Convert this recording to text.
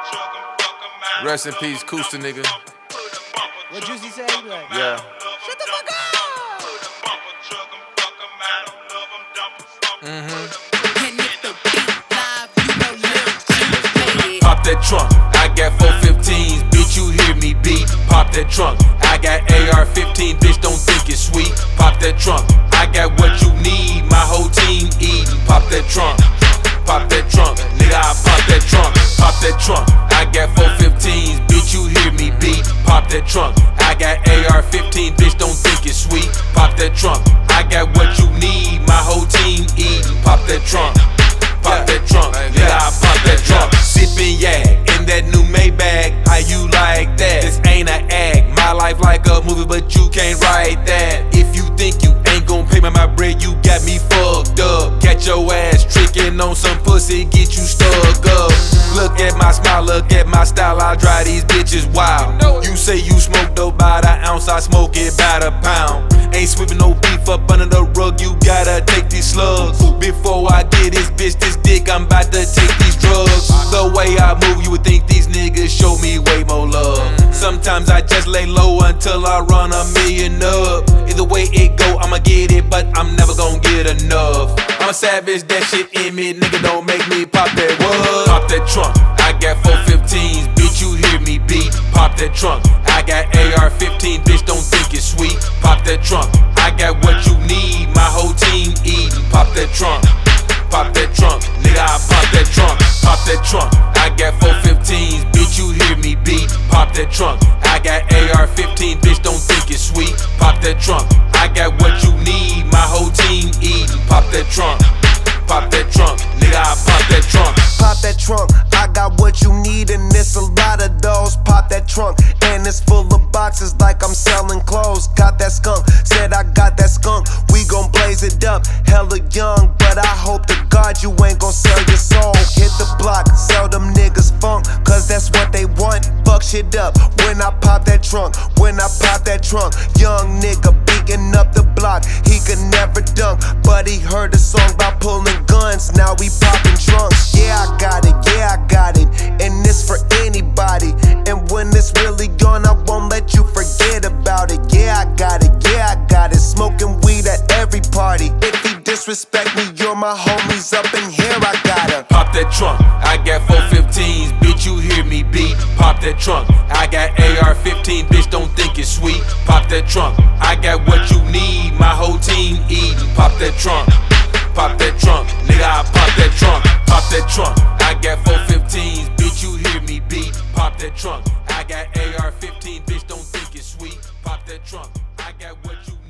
Rest in peace, Koosta nigga. What Juicy say? Like, Yeah. shut the fuck up! Pop that trunk, I got 415s, bitch, you hear me beat. Pop that trunk, I got AR-15, bitch, don't think it's sweet. Pop that trunk, I got what you need, my whole team eating. Pop that trunk, nigga, I pop that trunk. Pop that trunk, I got 415s, bitch, you hear me beat. Pop that trunk, I got AR-15, bitch, don't think it's sweet. Pop that trunk, I got what you need, my whole team eating. Pop that trunk. Pop that trunk, nigga, I pop that trunk. Sippin' yak in that new Maybach, how you like that? This ain't an act, my life like a movie, but you can't write that. If you think you ain't gon' pay my bread, you got me fucked up. Catch your ass trickin' on some pussy, get you stuck up. Look at my smile, look at my style, I drive these bitches wild. You say you smoke dope by the ounce, I smoke it by the pound. Ain't sweeping no beef up under the rug, you gotta take these slugs. Before I get this bitch this dick, I'm about to take these drugs. The way I move, you would think these niggas show me way more love. Sometimes I just lay low until I run a million up. Either way it go, I'ma get it, but I'm never gon' get enough. I'm a savage, that shit in me, nigga, don't make me pop that what? Pop that trunk, I got 415s, bitch, you hear me beat. Pop that trunk, I got AR-15, bitch, don't think it's sweet. Pop that trunk, I got what you need, my whole team eating. Pop that trunk, nigga, I pop that trunk. Pop that trunk, I got 415s, bitch, you hear me beat. Pop that trunk, I got AR-15, bitch, don't think it's sweet. Pop that trunk, I got what you need, my whole team eating. Pop that trunk, nigga, I pop that trunk. Pop that trunk, I got what you need, and it's a lot of those. Pop that trunk, and it's full of boxes like I'm selling clothes. Got that skunk, said I got that skunk. We gon' blaze it up, hella young, but I hope to God you ain't gon' sell your soul. Hit the block, sell them niggas funk, cause that's what they want. Fuck shit up when I pop that trunk, young nigga beating up the block. He could never dunk, but he heard a song about pulling guns. Now we popping trunks. Yeah, I got it, and it's for anybody. And when it's really gone, I won't let you forget about it. Yeah, I got it, smoking weed at every party. If he disrespect me, you're my homies up in here, I gotta pop that trunk, I got 415s, bitch, you hear me beat. Pop that trunk, I got AR-15, bitch, don't think it's sweet. Pop that trunk, I got what you need, my whole team eating. Pop that trunk, nigga, I pop that trunk. Pop that trunk, I got 415s, bitch, you hear me beat. Pop that trunk, I got AR-15, bitch, don't think it's sweet. Pop that trunk, I got what you